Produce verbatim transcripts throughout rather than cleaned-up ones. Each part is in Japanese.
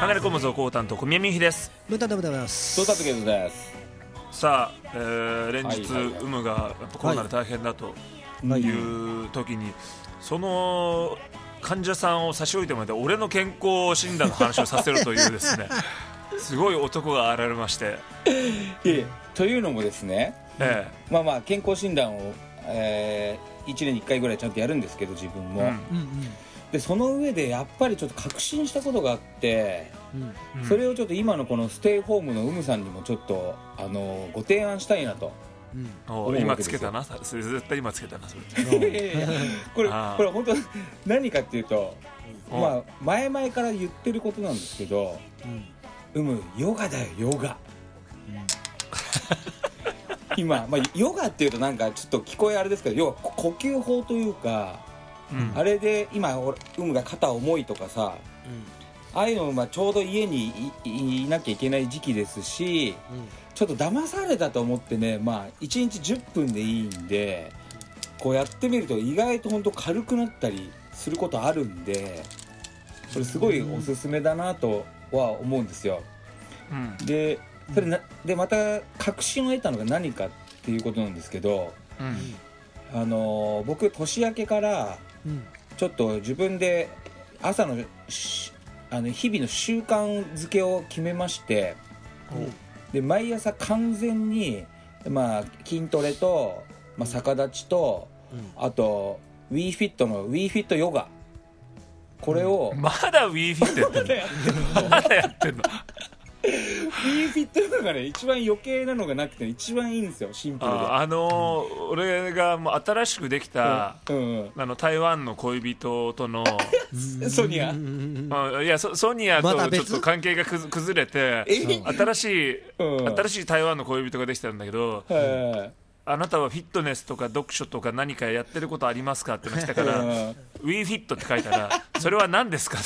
離れ込むぞコウタンと小宮美です。 ムタでございます。 トータプゲズです。 さあ、えー、連日、 はいはいはい、 有無がやっぱコロナで大変だという時に、はい、その患者さんを差し置いてまで俺の健康診断の話をさせるというですねすごい男が現れまして、 えというのもですね、 ええ、 まあまあ健康診断を、えー、いちねんにいっかいぐらいちゃんとやるんですけど自分も、うん、でその上でやっぱりちょっと確信したことがあって、うん、それをちょっと今のこのステイホームの有無さんにもちょっとあのご提案したいなと、 うん、今つけたな、それ絶対今つけたなそれこれこれ本当何かっていうと、まあ前々から言ってることなんですけど、うん、有無ヨガだよヨガ、うん、今、まあ、ヨガっていうとなんかちょっと聞こえあれですけど、要は呼吸法というか、うん、あれで今有無が肩重いとかさ、うん、ああいうのまあちょうど家に い, いなきゃいけない時期ですし、うん、ちょっと騙されたと思ってね、まあ、いちにちじゅっぷんでいいんでこうやってみると意外と本当軽くなったりすることあるんで、これすごいおすすめだなとは思うんですよ、うん、でそれなでまた確信を得たのが何かっていうことなんですけど、うん、あの僕年明けからちょっと自分で朝のあの日々の習慣づけを決めまして、うん、で毎朝完全に、まあ、筋トレと、まあ、逆立ちと、うん、あと WeFit の WeFit ヨガ、これを、 うん、まだ WeFit やってんのまだやってんの WeFit ヨガがね一番余計なのがなくて一番いいんですよ、シンプルで。あ、 あのー、俺がもう新しくできた、うんうん、あの台湾の恋人とのソニア、 あ、いや ソ, ソニアとちょっと関係が崩れて、新しい、うん、新しい台湾の恋人ができたんだけど、あなたはフィットネスとか読書とか何かやってることありますかって来たから、WeFit って書いたらそれは何ですか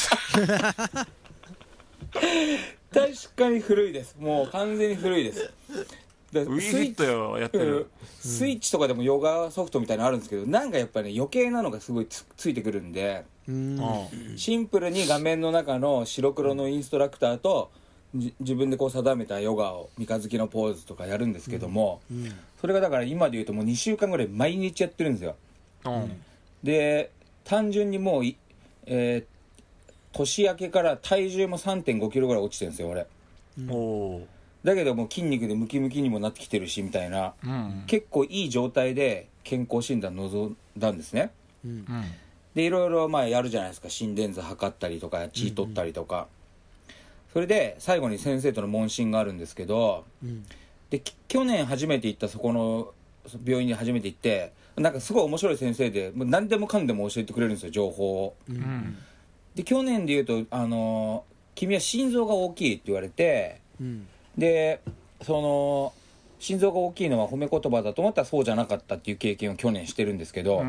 確かに古いです。もう完全に古いです。 ウィーフィットよやってる、 うん、スイッチとかでもヨガソフトみたいなのあるんですけど、なんかやっぱり、ね、余計なのがすごい つ, ついてくるんで、うん、シンプルに画面の中の白黒のインストラクターと自分でこう定めたヨガを三日月のポーズとかやるんですけども、うんうん、それがだから今で言うともうにしゅうかんぐらい毎日やってるんですよ、うん、で単純にもう、えー、年明けから体重も さんてんごキロぐらい落ちてるんですよ俺、うん、おだけどもう筋肉でムキムキにもなってきてるしみたいな、うん、結構いい状態で健康診断臨んだんですね、うん、でいろいろまあやるじゃないですか、心電図測ったりとか血取ったりとか、うんうん、それで最後に先生との問診があるんですけど、うん、で去年初めて行ったそこの病院に初めて行って、なんかすごい面白い先生でもう何でもかんでも教えてくれるんですよ情報を、うん、で去年で言うと、あの君は心臓が大きいって言われて、うん、でその心臓が大きいのは褒め言葉だと思ったらそうじゃなかったっていう経験を去年してるんですけど、うん、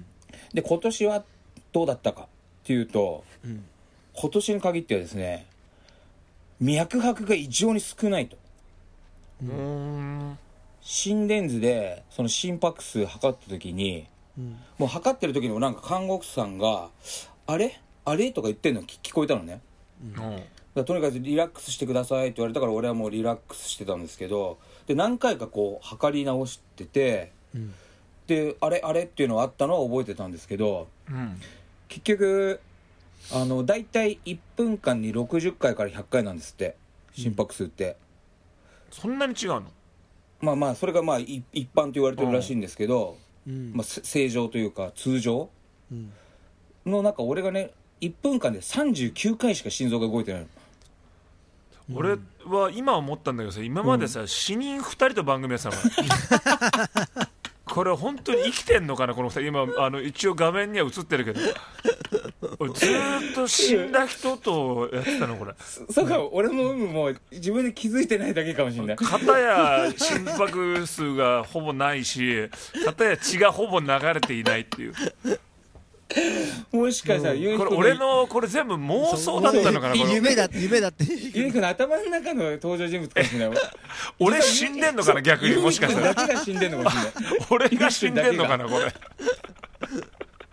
で今年はどうだったかっていうと、うん、今年に限ってはですね脈拍が異常に少ないと、うーん心電図でその心拍数測った時に、うん、もう測ってる時にもなんか看護師さんがあれあれとか言ってるの聞こえたのね、うん、だからとにかくリラックスしてくださいって言われたから俺はもうリラックスしてたんですけど、で何回かこう測り直してて、うん、であれあれっていうのがあったのは覚えてたんですけど、うん、結局あのだいたいいっぷんかんにろくじゅっかいからひゃっかいなんですって心拍数って、 うん、そんなに違うの？ まあまあそれがまあ一般と言われてるらしいんですけど、うんまあ、正常というか通常、うん、の中俺がねいっぷんかんでさんじゅうきゅうかいしか心臓が動いてないの。 俺は今思ったんだけどさ、今までさ、うん、死人ふたりと番組やってたのこれ本当に生きてんのかなこのふたり。今あの一応画面には映ってるけど俺ずっと死んだ人とやってたのこれ。 そうか、俺ももう自分で気づいてないだけかもしれない。 片や心拍数がほぼないし片や血がほぼ流れていないっていう。 もしかしたら、うん、 これ俺のこれ全部妄想だったのかな。これ夢だって夢だってゆうくんの頭の中の登場人物かもしれない俺死んでんのかな逆に。もしかしたらだけが死んでんのかもしれない俺が死んでんのかなこれ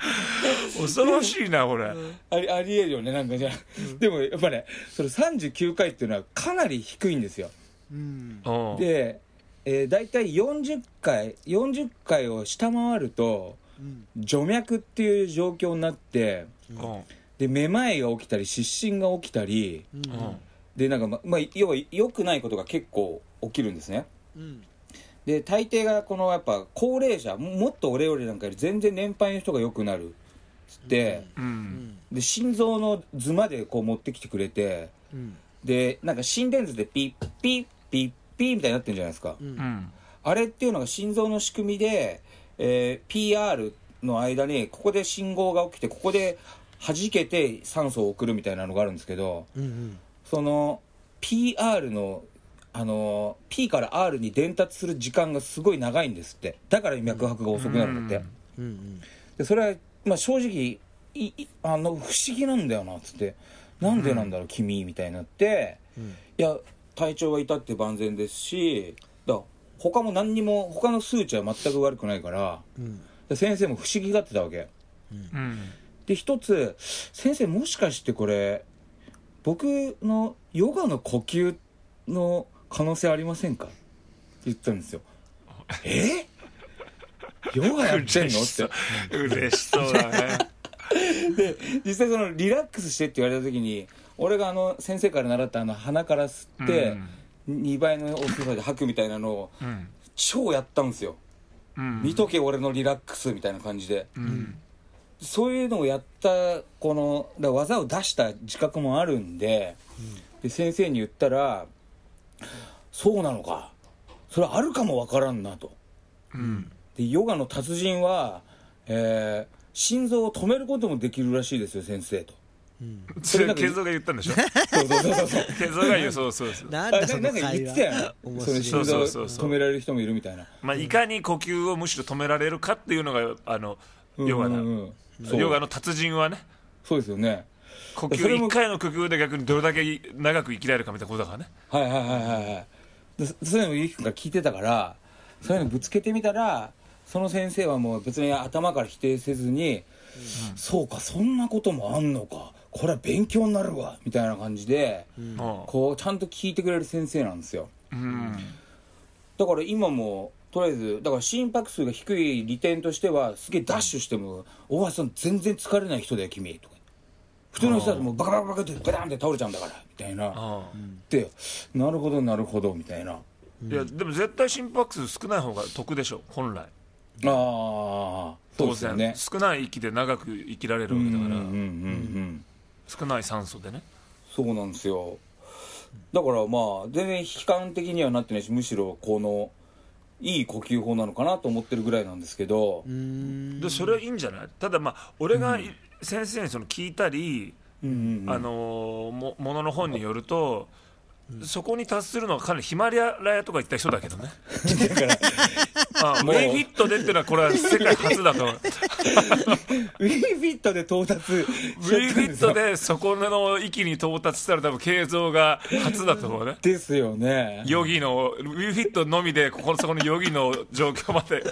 恐ろしいなこれ、うん、 あり、ありえるよねなんかじゃあ、うん、でもやっぱねそれさんじゅうきゅうかいっていうのはかなり低いんですよ、うん、で、えー、だいたいよんじゅっかいよんじゅっかいを下回ると、うん、除脈っていう状況になって、うん、でめまいが起きたり失神が起きたり、うん、でなんかま、まあ、要は良くないことが結構起きるんですね、うん、で大抵がこのやっぱ高齢者もっと俺よりなんかより全然年配の人が良くなるっつって、うん、で心臓の図までこう持ってきてくれて、うん、でなんか心電図でピッピッピッピーみたいになってるじゃないですか、うん、あれっていうのが心臓の仕組みで、えー、ピーアール の間にここで信号が起きてここで弾けて酸素を送るみたいなのがあるんですけど、うんうん、その ピーアール のあの P から R に伝達する時間がすごい長いんですって。だから脈拍が遅くなるんだって、うんうん、でそれは、まあ、正直いあの不思議なんだよなっつってなんでなんだろう、うん、君みたいになって、うん、いや体調は至って万全ですしだ他も何にも他の数値は全く悪くないから、うん、で先生も不思議がってたわけ、うん、で一つ先生もしかしてこれ僕のヨガの呼吸の可能性ありませんかって言ったんですよ。えヨガやってんのって嬉しそうだねで実際そのリラックスしてって言われた時に俺があの先生から習ったあの鼻から吸って、うん、にばいの大きさで吐くみたいなのを、うん、超やったんですよ、うん、見とけ俺のリラックスみたいな感じで、うん、そういうのをやったこのだ技を出した自覚もあるんで、うん、で先生に言ったらそうなのかそれあるかもわからんなと、うん、でヨガの達人は、えー、心臓を止めることもできるらしいですよ先生と、 うん、それ慶三が言ったんでしょそうそうそうそう慶三が言うそうそうそうなんだその会話なんか言ってたよねその心臓を止められる人もいるみたいな、 まあ、いかに呼吸をむしろ止められるかっていうのがあのヨガだ、うんうんうん、ヨガの達人はねそうですよね呼吸いっかいの呼吸で逆にどれだけ長く生きられるかみたいなことだからねはいはいはいはいはいそういうのをゆきくんが聞いてたからそういうのぶつけてみたらその先生はもう別に頭から否定せずに、うん、そうかそんなこともあんのかこれは勉強になるわみたいな感じで、うん、こうちゃんと聞いてくれる先生なんですよ、うん、だから今もとりあえずだから心拍数が低い利点としてはすげえダッシュしても大橋さん全然疲れない人だよ君とか普通の人だともうバカバカバカってバタンって倒れちゃうんだからみたいなでなるほどなるほどみたいな、 いやでも絶対心拍数少ない方が得でしょ本来。ああ当然、ね、少ない息で長く生きられるわけだから、うんうんうんうん、少ない酸素でね。 そうなんですよ。だからまあ全然悲観的にはなってないしむしろこのいい呼吸法なのかなと思ってるぐらいなんですけど、 うーんでそれはいいんじゃない。ただまあ俺が、うん、先生にその聞いたり、うんうんうん、あのもものの本によると、うん、そこに達するのはかなりヒマラヤとか行った人だけどねだからあウェイフィットでっていうのはこれは世界初だと思うウェイフィットで到達ウェイフィットでそこの域に到達したら多分慶三が初だと思うねですよね。 ヨギのウェイフィットのみでここそこのヨギの状況まで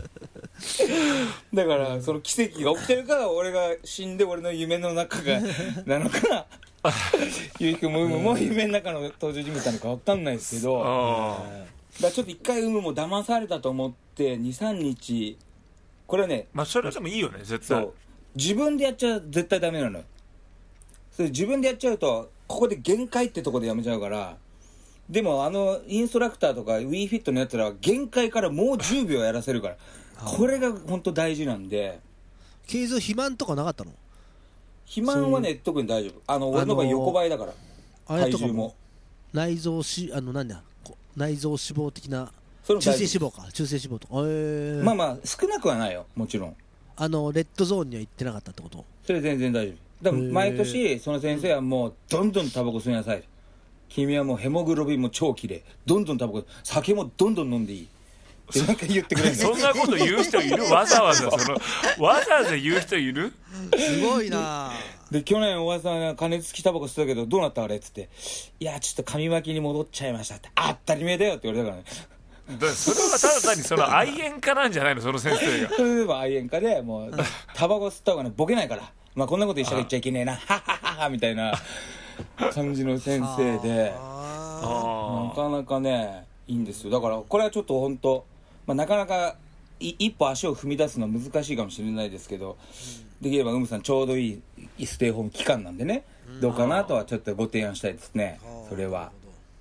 だからその奇跡が起きてるから俺が死んで俺の夢の中がなのかゆうきくんもうむも夢の中の登場人物なのか分かんないですけど、だからちょっと一回うむも騙されたと思ってにさんにちこれはねまあそれでもいいよね絶対。そう自分でやっちゃ絶対ダメなのよ。それ自分でやっちゃうとここで限界ってとこでやめちゃうから。でもあのインストラクターとか WeFit フィットのやつらは限界からもうじゅうびょうやらせるからこれが本当大事なんで。 継続肥満とかなかったの。 肥満はね特に大丈夫。あの俺の場合横ばいだから、あれとかも体重も内臓しあのなんだ内臓脂肪的な中性脂肪か中性脂肪とか、えー、 まあまあ少なくはないよもちろん。 あのレッドゾーンには行ってなかったってこと。 それ全然大丈夫。でも毎年その先生はもうどんどんタバコ吸いなさい、君はもうヘモグロビンも超きれい、どんどんタバコ酒もどんどん飲んでいいってなんか言ってくれるそんなこと言う人いるわざわざそのわざわざ言う人いるすごいな。 で去年おばさんが金付きタバコ吸ったけどどうなったあれっつって、いやちょっと紙巻きに戻っちゃいましたって当たり前だよって言われたからねだそれはただ単にその愛煙家なんじゃないのその先生が。 それでも愛煙家でもうタバコ吸った方がねボケないから、まあこんなこと一緒が言っちゃいけねえなははははみたいな感じの先生でなかなかねいいんですよ。だからこれはちょっと本当、まあ、なかなか一歩足を踏み出すのは難しいかもしれないですけど、できればうむさんちょうどいいステイホーム期間なんでね、どうかなとはちょっとご提案したいですね。それは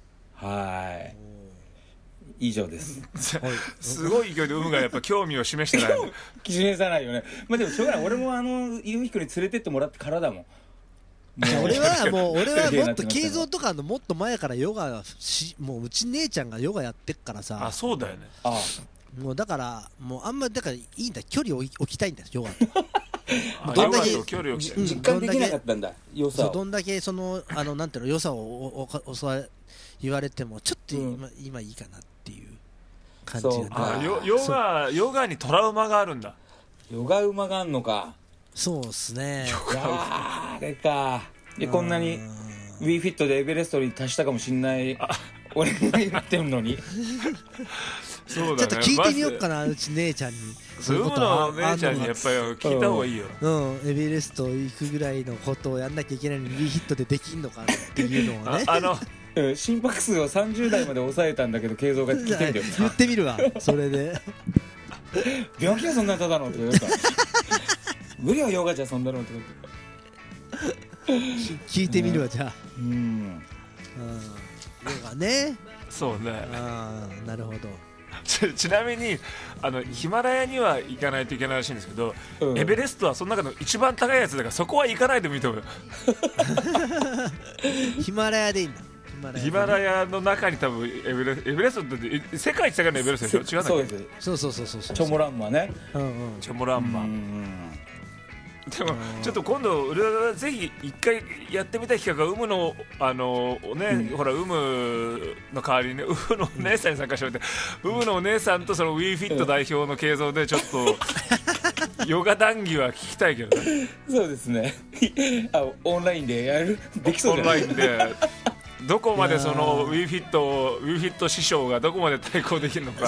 はい以上です。 すごい勢いでうむがやっぱ興味を示してない示さないよね。まあでもしょうがない、俺もあのゆうひくに連れてってもらってからだもん。 俺はもう俺はもっと慶三とかのもっと前からヨガし、もううち姉ちゃんがヨガやってっからさ。 あ、そうだよね。 ああもうだからもうあんまりだからいいんだ、距離を置きたいんだヨガとどんだけ実感できなかったんだ良さを。 どんだけそのあのなんていうの良さをおおおお言われてもちょっと今、うん、今いいかなっていう感じが。あヨヨガヨガにトラウマがあるんだ。 ヨガウマがあんのか。 そうっすね。 いやあれかでこんなに WeFit でエベレストに達したかもしんない俺が言ってるのにそうだね、 ちょっと聞いてみようかな、うち姉ちゃんに。 そういうことは姉ちゃんにやっぱり聞いた方がいいよ。 うん、エベレスト行くぐらいのことをやんなきゃいけないのに WeFit でできんのかっていうのはね。 ああの心拍数をさんじゅうだいまで抑えたんだけど慶三が聞いてみてよ。 言ってみるわそれで病気はそんなただのって言うか無理はヨガじゃそんなのって聞いてみるわ、じゃあ。 うん、うん、 ヨガね。 そうね。 ああ、なるほど。 ち, ちなみにあのヒマラヤには行かないといけないらしいんですけど、うん、エベレストはその中の一番高いやつだからそこは行かないでもいいと思うよヒマラヤでいいんだ。 ヒマラヤの中に多分エベレ、エベレストって世界一高いのエベレストでしょ。違うんだっけ。 そうです。 そうそうそうそうそう。 チョモランマね、 うんうん、 チョモランマ。でもちょっと今度俺はぜひ一回やってみたい企画がウムのあのね、うん、ほらウムの代わりにねウムのお姉さんに参加してもらって、ウムのお姉さんとその WeFit 代表の慶三でちょっとヨガ談義は聞きたいけどね。 そうですねあオンラインでやるできそうじゃない。 オンラインでどこまでその WeFit を WeFit 師匠がどこまで対抗できるのか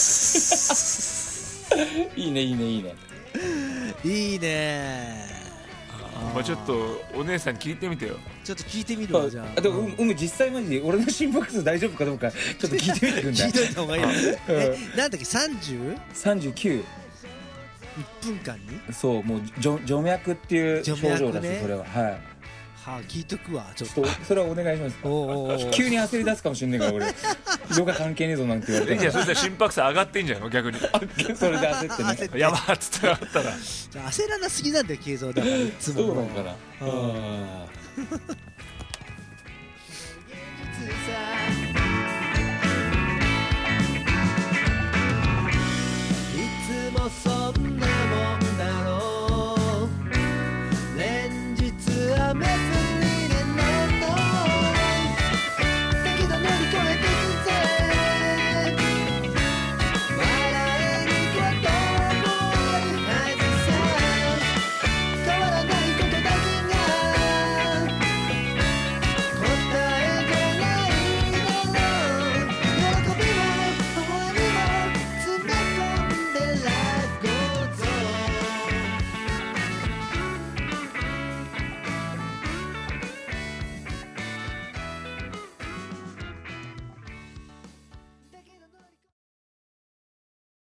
いいねいいねいいねいいね。 まあちょっとお姉さんに聞いてみてよ。 ちょっと聞いてみるわ。じゃあでもうむ実際マジで俺の心拍数大丈夫かどうかちょっと聞いてみてくんだ聞いてみた方がいいえなんだっけ さんじゅう? さんじゅうきゅう いっぷんかんにそうもう除除脈っていう症状だし、ね、それははいはあ、聞いとくわ。ちょっとそれはお願いします。おおお急に焦り出すかもしれないから俺ヨガ関係ねえぞなんて言われて。 いやそれで心拍数上がってんじゃんの逆にそれで焦ってねやばっつってなったら焦らなすぎなんだよ慶三だからいつも。 そうなのかな。いつもそ